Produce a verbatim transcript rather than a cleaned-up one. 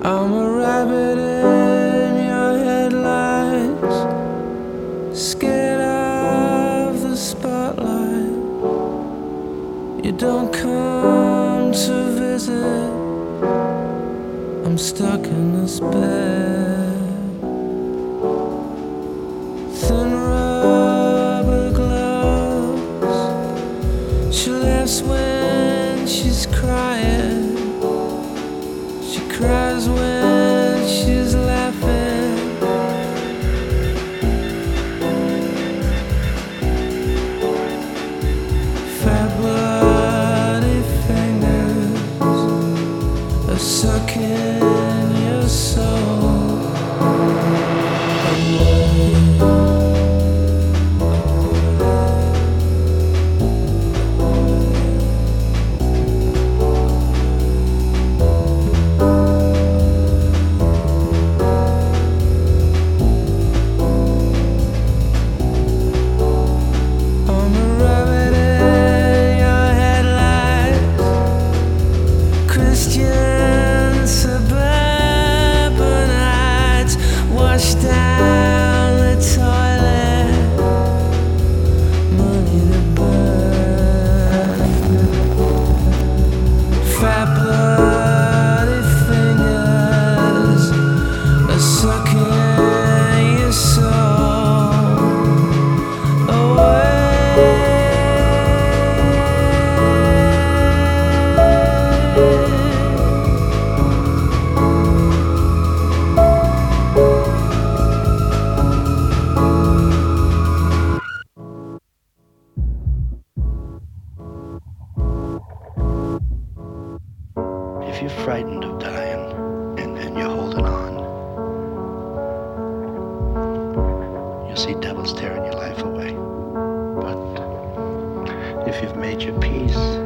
I'm a rabbit in your headlights, scared of the spotlight. You don't come to visit, I'm stuck in this bed. Thin rubber gloves, she laughs when she's crying, she cries when she's laughing. Fat bloody fingers are sucking your soul away. Down the toilet, money to burn. Fat bloody fingers are sucking your soul away. If you're frightened of dying and, and you're holding on, you'll see devils tearing your life away. But if you've made your peace